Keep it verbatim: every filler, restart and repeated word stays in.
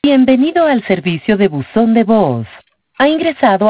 Bienvenido al servicio de buzón de voz. Ha ingresado